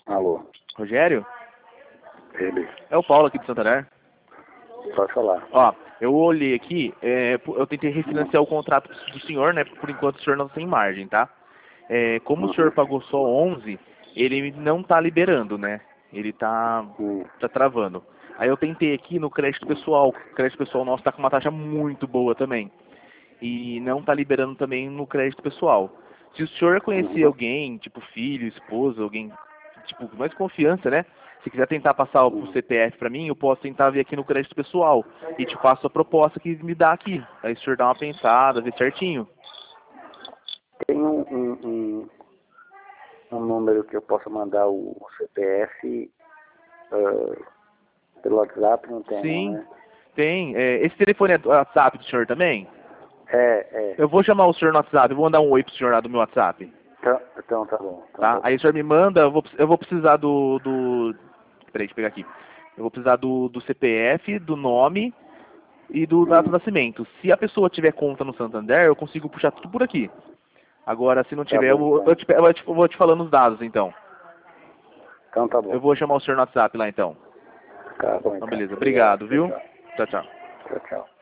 Alô, Rogério? ele, É o Paulo aqui de Santander. pode falar. Ó, eu olhei aqui, eu tentei refinanciar o contrato do senhor, né? Por enquanto o senhor não tem margem, tá? Como o senhor pagou só 11, ele não tá liberando, né? Ele tá travando. Aí eu tentei aqui no crédito pessoal. O crédito pessoal nosso tá com uma taxa muito boa também. E não tá liberando também no crédito pessoal. Se o senhor conhecer alguém, tipo filho, esposa, alguém, tipo, com mais confiança, né? Se quiser tentar passar o CPF pra mim, eu posso tentar ver aqui no crédito pessoal. E te passo a proposta que me dá aqui. Aí o senhor dá uma pensada, vê certinho. Tem um número que eu possa mandar o CPF pelo WhatsApp, não tem não, Sim, né? tem. Esse telefone é do WhatsApp do senhor também? É. Eu vou chamar o senhor no WhatsApp, eu vou mandar um oi pro senhor lá do meu WhatsApp. Então tá bom. Tá? Aí o senhor me manda, eu vou precisar do... Peraí, deixa eu pegar aqui. Eu vou precisar do CPF, do nome e do data de nascimento. Se a pessoa tiver conta no Santander, eu consigo puxar tudo por aqui. Agora, se não Tá tiver, bom, então. eu vou te falando os dados, então. Então tá Eu bom. vou chamar o senhor no WhatsApp lá, então. Tá bom, Então, então. beleza. Obrigado. Obrigado, viu? Tchau, tchau. Tchau, tchau.